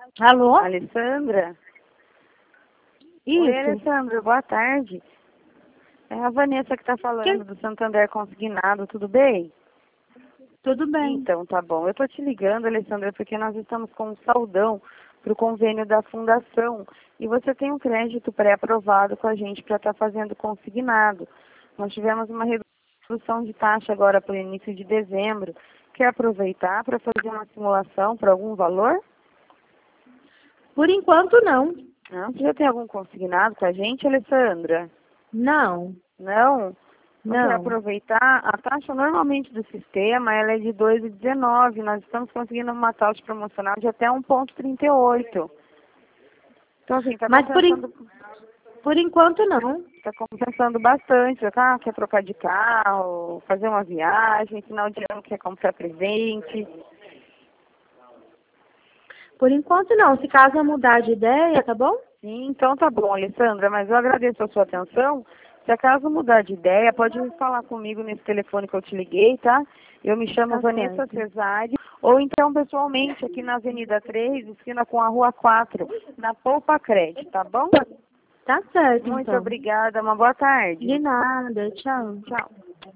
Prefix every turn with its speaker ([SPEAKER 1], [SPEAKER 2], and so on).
[SPEAKER 1] Alô?
[SPEAKER 2] Alessandra? Oi,
[SPEAKER 1] Isso.
[SPEAKER 2] Alessandra, boa tarde. É a Vanessa que está falando do Santander Consignado, tudo bem?
[SPEAKER 1] Tudo bem.
[SPEAKER 2] Então, tá bom. Eu tô te ligando, Alessandra, porque nós estamos com um saldão para o convênio da Fundação e você tem um crédito pré-aprovado com a gente para estar fazendo consignado. Nós tivemos uma redução de taxa agora para o início de dezembro. Quer aproveitar para fazer uma simulação por algum valor?
[SPEAKER 1] Por enquanto, não.
[SPEAKER 2] Não? Você já tem algum consignado com a gente, Alessandra?
[SPEAKER 1] Não.
[SPEAKER 2] Não? Não quer
[SPEAKER 1] Não.
[SPEAKER 2] aproveitar? A taxa normalmente do sistema ela é de 2,19. Nós estamos conseguindo uma taxa promocional de até 1,38. Então, assim, está
[SPEAKER 1] Mas
[SPEAKER 2] compensando,
[SPEAKER 1] por enquanto, não.
[SPEAKER 2] tá compensando bastante. Tá? Quer trocar de carro, fazer uma viagem, final de ano quer comprar presente.
[SPEAKER 1] Por enquanto, não. Se caso eu mudar de ideia, tá bom?
[SPEAKER 2] Sim, então tá bom, Alessandra, mas eu agradeço a sua atenção. Se acaso mudar de ideia, pode falar comigo nesse telefone que eu te liguei, tá? Eu me chamo
[SPEAKER 1] Tá
[SPEAKER 2] Vanessa
[SPEAKER 1] certo.
[SPEAKER 2] Cesari, ou então pessoalmente aqui na Avenida 3, esquina com a Rua 4, na Poupa Cred, tá bom?
[SPEAKER 1] Tá certo,
[SPEAKER 2] Muito
[SPEAKER 1] então.
[SPEAKER 2] obrigada, uma boa tarde.
[SPEAKER 1] De nada. Tchau.
[SPEAKER 2] Tchau.